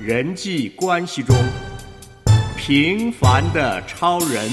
人际关系中平凡的超人。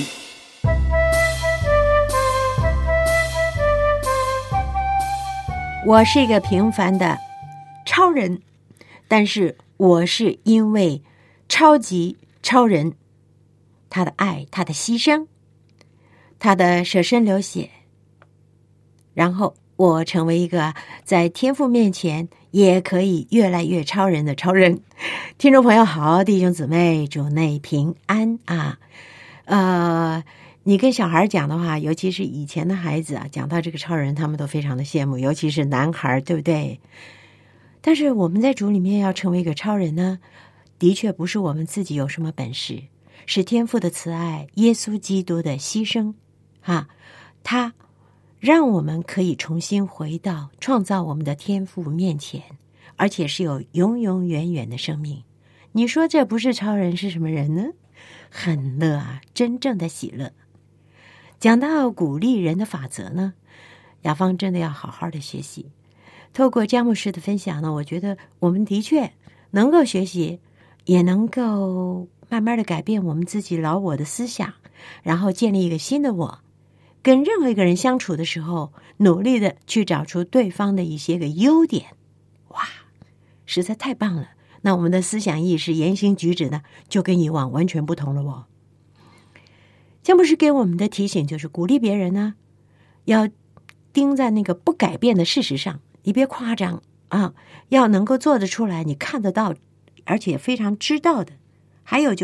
我是一个平凡的超人，但是我是因为超级超人，他的爱，他的牺牲，他的舍身流血，然后我成为一个在天父面前也可以越来越超人的超人。听众朋友好，弟兄姊妹，主内平安啊！你跟小孩讲的话，尤其是以前的孩子啊，讲到这个超人，他们都非常的羡慕，尤其是男孩，对不对？但是我们在主里面要成为一个超人呢，的确不是我们自己有什么本事，是天父的慈爱，耶稣基督的牺牲他让我们可以重新回到创造我们的天父面前，而且是有永永远远的生命。你说这不是超人是什么人呢？很乐啊，真正的喜乐。讲到鼓励人的法则呢，雅芳真的要好好的学习。透过姜牧师的分享呢，我觉得我们的确能够学习，也能够慢慢的改变我们自己老我的思想，然后建立一个新的我。跟任何一个人相处的时候，努力的去找出对方的一些个优点，哇，实在太棒了。那我们的思想意识、言行举止呢，就跟以往完全不同了哦。姜牧师给我们的提醒就是鼓励别人呢，要盯在那个不改变的事实上，你别夸张啊，要能够做得出来，你看得到，而且非常知道的。还有就是，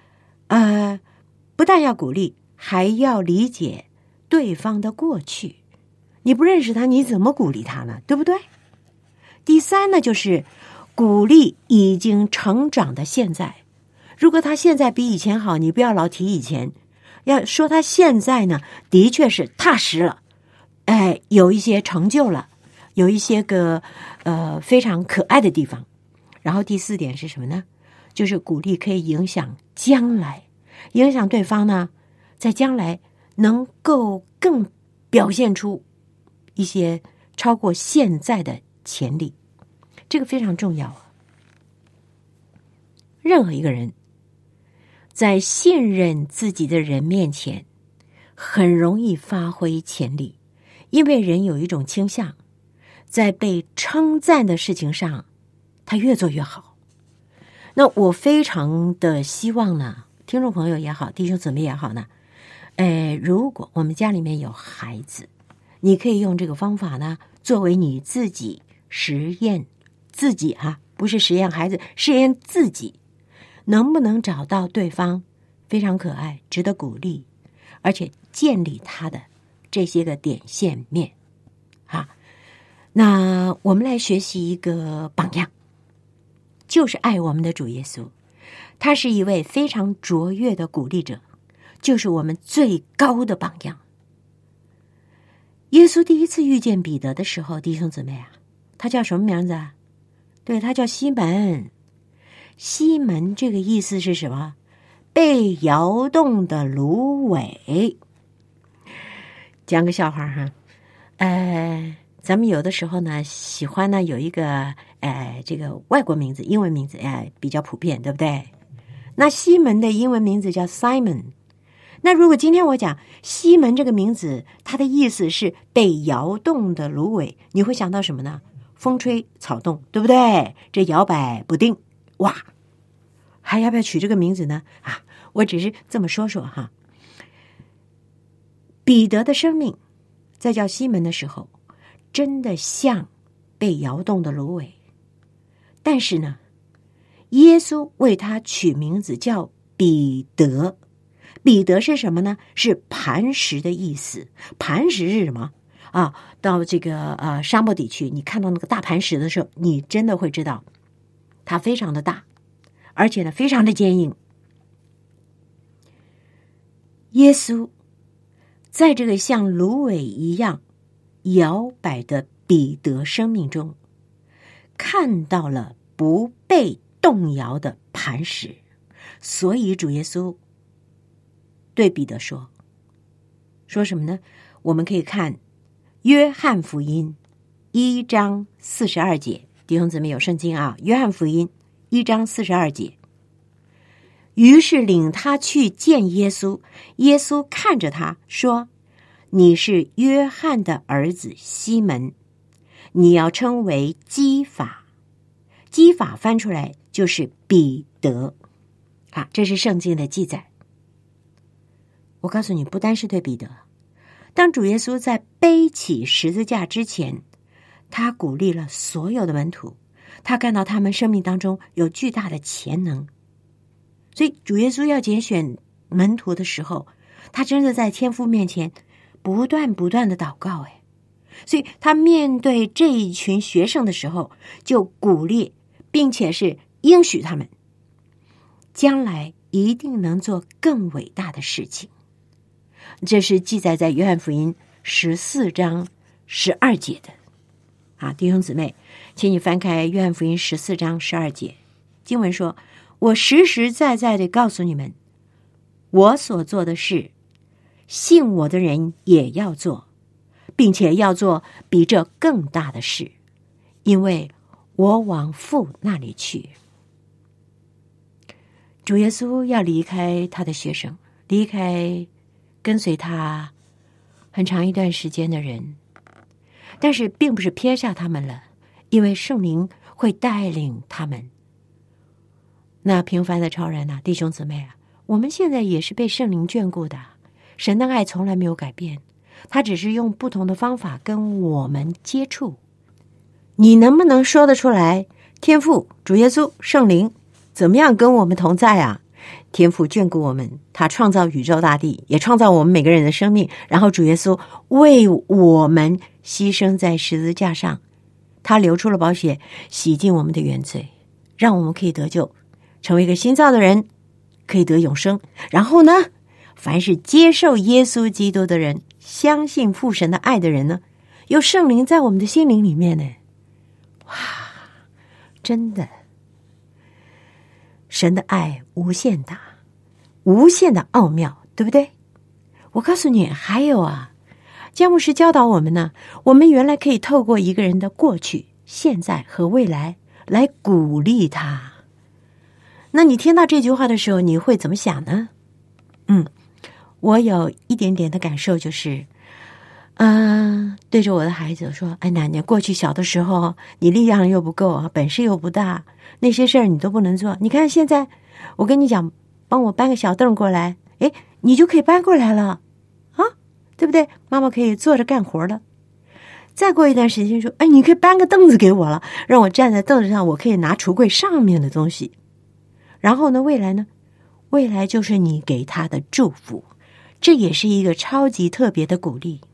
不但要鼓励，还要理解对方的过去。你不认识他，你怎么鼓励他呢？对不对？第三呢，就是鼓励已经成长的现在。如果他现在比以前好，你不要老提以前，要说他现在呢，的确是踏实了，有一些成就了，有一些个非常可爱的地方。然后第四点是什么呢？就是鼓励可以影响将来，影响对方呢，在将来能够更表现出一些超过现在的潜力，这个非常重要啊。任何一个人在信任自己的人面前，很容易发挥潜力，因为人有一种倾向，在被称赞的事情上，他越做越好。那我非常的希望呢，听众朋友也好，弟兄姊妹也好呢，如果我们家里面有孩子，你可以用这个方法呢，作为你自己实验自己不是实验孩子，实验自己能不能找到对方非常可爱、值得鼓励，而且建立他的这些个点线面那我们来学习一个榜样，就是爱我们的主耶稣，他是一位非常卓越的鼓励者，就是我们最高的榜样。耶稣第一次遇见彼得的时候，弟兄姊妹他叫什么名字啊？对，他叫西门。西门这个意思是什么？被摇动的芦苇。讲个笑话咱们有的时候呢，喜欢呢有一个这个外国名字，英文名字比较普遍，对不对？那西门的英文名字叫 Simon。那如果今天我讲西门这个名字，它的意思是被摇动的芦苇，你会想到什么呢？风吹草动，对不对？这摇摆不定，哇，还要不要取这个名字呢？我只是这么说说彼得的生命在叫西门的时候，真的像被摇动的芦苇，但是呢，耶稣为他取名字叫彼得。彼得是什么呢？是磐石的意思。磐石是什么到这个沙漠地区，你看到那个大磐石的时候，你真的会知道它非常的大，而且呢非常的坚硬。耶稣在这个像芦苇一样摇摆的彼得生命中，看到了不被动摇的磐石，所以主耶稣对彼得说什么呢？我们可以看约翰福音1章42节，弟兄姊妹有圣经约翰福音 1章42节。于是领他去见耶稣，耶稣看着他说：你是约翰的儿子西门，你要称为基法。基法翻出来就是彼得啊，这是圣经的记载。我告诉你，不单是对彼得，当主耶稣在背起十字架之前，他鼓励了所有的门徒，他看到他们生命当中有巨大的潜能。所以主耶稣要拣选门徒的时候，他真的在天父面前不断的祷告。所以他面对这一群学生的时候，就鼓励并且是应许他们将来一定能做更伟大的事情。这是记载在约翰福音14章12节的啊，弟兄姊妹，请你翻开约翰福音14章12节，经文说：我实实在在的告诉你们，我所做的事，信我的人也要做，并且要做比这更大的事，因为我往父那里去。主耶稣要离开他的学生，离开跟随他很长一段时间的人，但是并不是撇下他们了，因为圣灵会带领他们。那平凡的超人啊，弟兄姊妹啊，我们现在也是被圣灵眷顾的，神的爱从来没有改变，他只是用不同的方法跟我们接触。你能不能说得出来，天父、主耶稣、圣灵怎么样跟我们同在啊？天父眷顾我们，他创造宇宙大地，也创造我们每个人的生命，然后主耶稣为我们牺牲在十字架上，他流出了宝血，洗净我们的原罪，让我们可以得救，成为一个新造的人，可以得永生。然后呢，凡是接受耶稣基督的人，相信父神的爱的人呢，有圣灵在我们的心灵里面呢。哇，真的，神的爱无限大，无限的奥妙，对不对？我告诉你，还有啊，姜牧师教导我们呢，我们原来可以透过一个人的过去、现在和未来来鼓励他。那你听到这句话的时候，你会怎么想呢？我有一点点的感受，就是对着我的孩子说：哎，奶奶，过去小的时候你力量又不够，本事又不大，那些事儿你都不能做，你看现在我跟你讲，帮我搬个小凳过来，哎，你就可以搬过来了啊，对不对？妈妈可以坐着干活了。再过一段时间说：哎，你可以搬个凳子给我了，让我站在凳子上，我可以拿橱柜上面的东西。然后呢，未来呢？未来就是你给他的祝福，这也是一个超级特别的鼓励。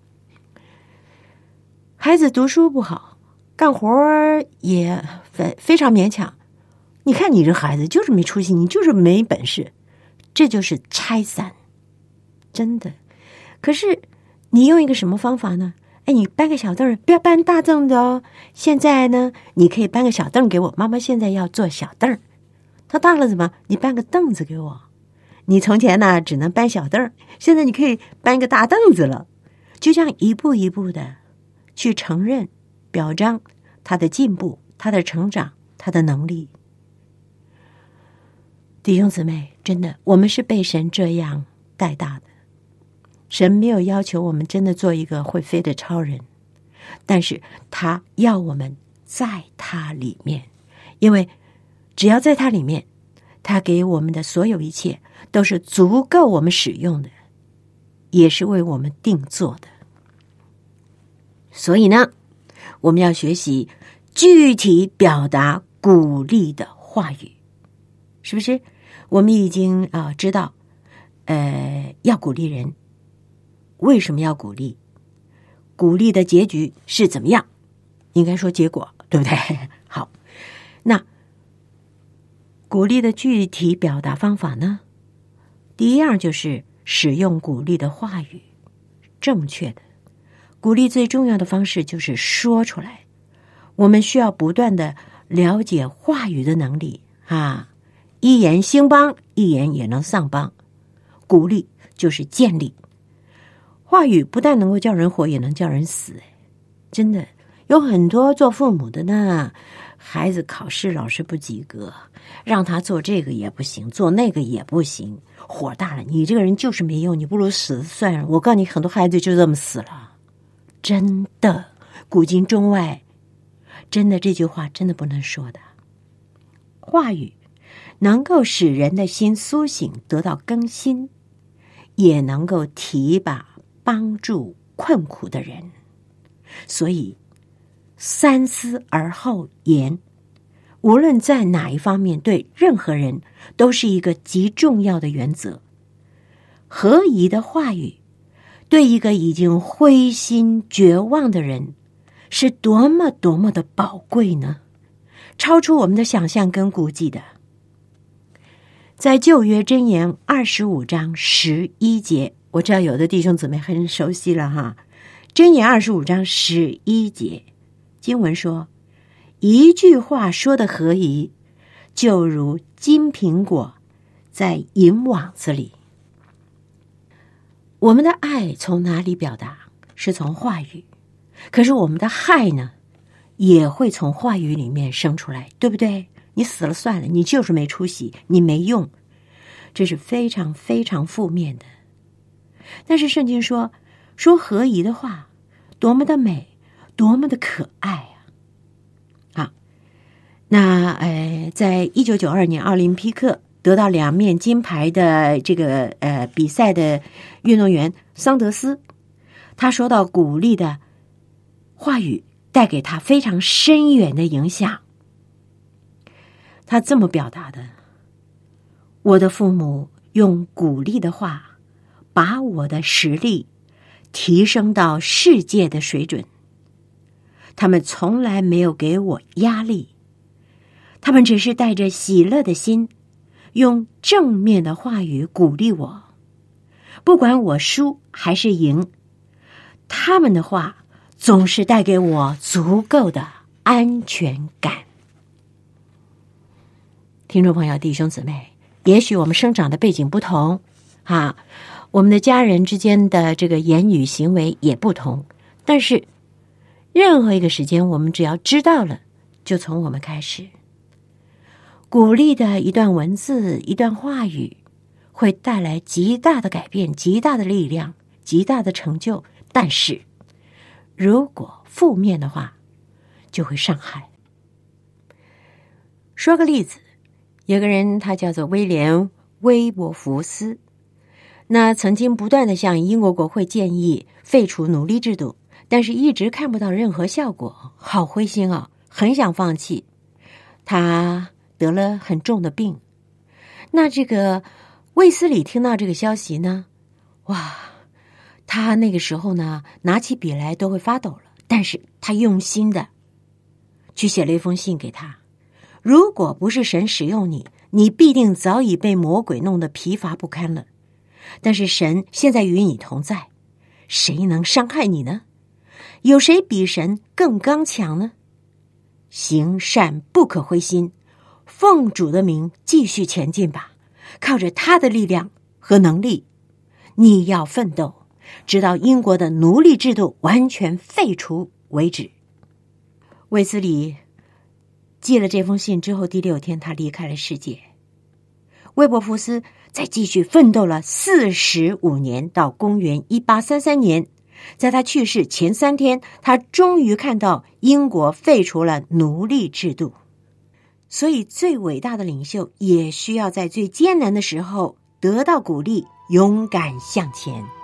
孩子读书不好，干活也非常勉强，你看你这孩子就是没出息，你就是没本事，这就是拆散，真的。可是你用一个什么方法呢？哎，你搬个小凳，不要搬大凳的哦。现在呢，你可以搬个小凳给我，妈妈现在要坐小凳。他大了怎么？你搬个凳子给我。你从前呢只能搬小凳，现在你可以搬一个大凳子了。就这样一步一步的去承认、表彰他的进步、他的成长、他的能力。弟兄姊妹，真的，我们是被神这样带大的。神没有要求我们真的做一个会飞的超人，但是他要我们在他里面，因为只要在他里面，他给我们的所有一切都是足够我们使用的，也是为我们定做的。所以呢，我们要学习具体表达鼓励的话语，是不是？我们已经知道，要鼓励人，为什么要鼓励？鼓励的结局是怎么样？应该说结果，对不对？好，那鼓励的具体表达方法呢？第一样就是使用鼓励的话语，正确的。鼓励最重要的方式就是说出来。我们需要不断的了解话语的能力啊，一言兴邦，一言也能丧邦。鼓励就是建立。话语不但能够叫人活，也能叫人死。真的，有很多做父母的呢， 孩子考试老师不及格，让他做这个也不行，做那个也不行，火大了，你这个人就是没用，你不如死算了。我告诉你，很多孩子就这么死了，真的，古今中外，真的这句话真的不能说的。话语能够使人的心苏醒，得到更新，也能够提拔帮助困苦的人。所以三思而后言，无论在哪一方面，对任何人都是一个极重要的原则。合宜的话语对一个已经灰心绝望的人是多么多么的宝贵呢？超出我们的想象跟估计的。在旧约箴言25章11节，我知道有的弟兄姊妹很熟悉了哈。箴言25章11节，经文说，一句话说的合宜，就如金苹果在银网子里。我们的爱从哪里表达？是从话语。可是我们的害呢，也会从话语里面生出来，对不对？你死了算了，你就是没出息，你没用，这是非常非常负面的。但是圣经说合宜的话，多么的美，多么的可爱啊！好，那在1992年奥林匹克得到2面金牌的这个比赛的运动员桑德斯，他说到鼓励的话语带给他非常深远的影响。他这么表达的：我的父母用鼓励的话把我的实力提升到世界的水准，他们从来没有给我压力，他们只是带着喜乐的心，用正面的话语鼓励我。不管我输还是赢，他们的话总是带给我足够的安全感。听众朋友，弟兄姊妹，也许我们生长的背景不同啊，我们的家人之间的这个言语行为也不同，但是任何一个时间，我们只要知道了，就从我们开始。鼓励的一段文字，一段话语，会带来极大的改变，极大的力量，极大的成就。但是如果负面的话，就会伤害。说个例子，有个人他叫做威廉·威伯福斯，那曾经不断的向英国国会建议废除奴隶制度，但是一直看不到任何效果，好灰心啊，很想放弃。他得了很重的病。那这个卫斯理听到这个消息呢，哇，他那个时候呢，拿起笔来都会发抖了，但是他用心的去写了一封信给他。如果不是神使用你，你必定早已被魔鬼弄得疲乏不堪了。但是神现在与你同在，谁能伤害你呢？有谁比神更刚强呢？行善不可灰心，奉主的名继续前进吧，靠着他的力量和能力，你要奋斗，直到英国的奴隶制度完全废除为止。卫斯理寄了这封信之后，第6天他离开了世界。威伯福斯再继续奋斗了45年，到公元1833年，在他去世前3天，他终于看到英国废除了奴隶制度。所以最伟大的领袖也需要在最艰难的时候得到鼓励，勇敢向前。